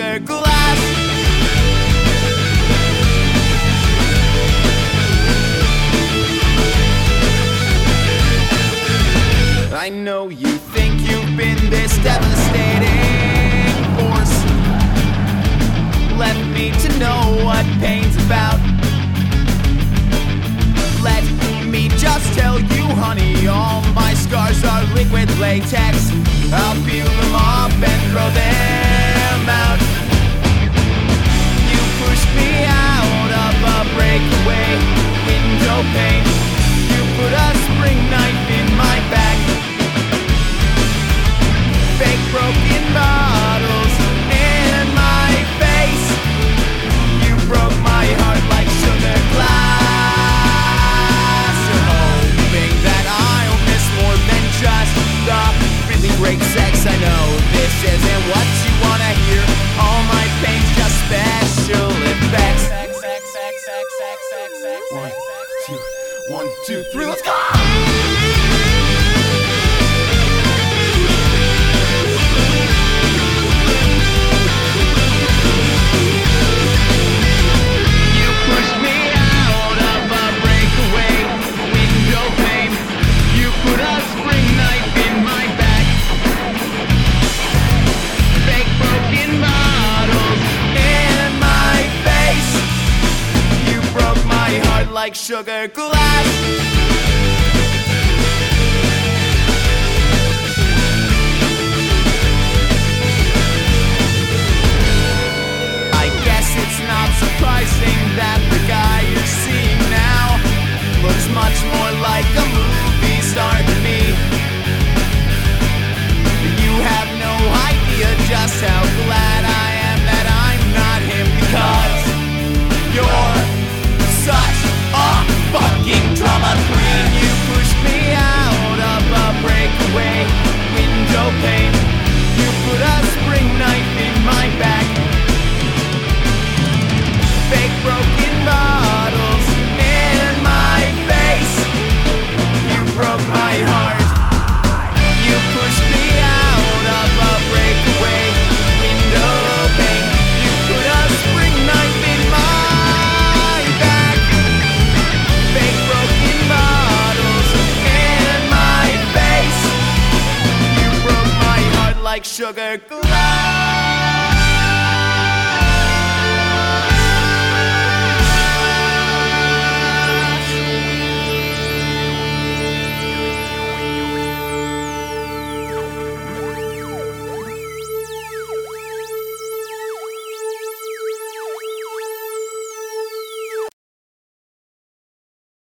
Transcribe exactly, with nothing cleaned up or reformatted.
sugar glass. I know you think you've been this devastating force, left me to know what pain's about. Let me just tell you, honey, all my scars are liquid latex. I'll peel them off and throw them out. You pushed me out of a breakaway window pane. You put a spring knife in my back. Fake broken bottles in my face. You broke my heart like sugar glass. You're hoping that I'll miss more than just the really great sex. I know this isn't what you wanna hear. All my pain's just special effects. One, two, one, two, three, let's go! Like sugar glass.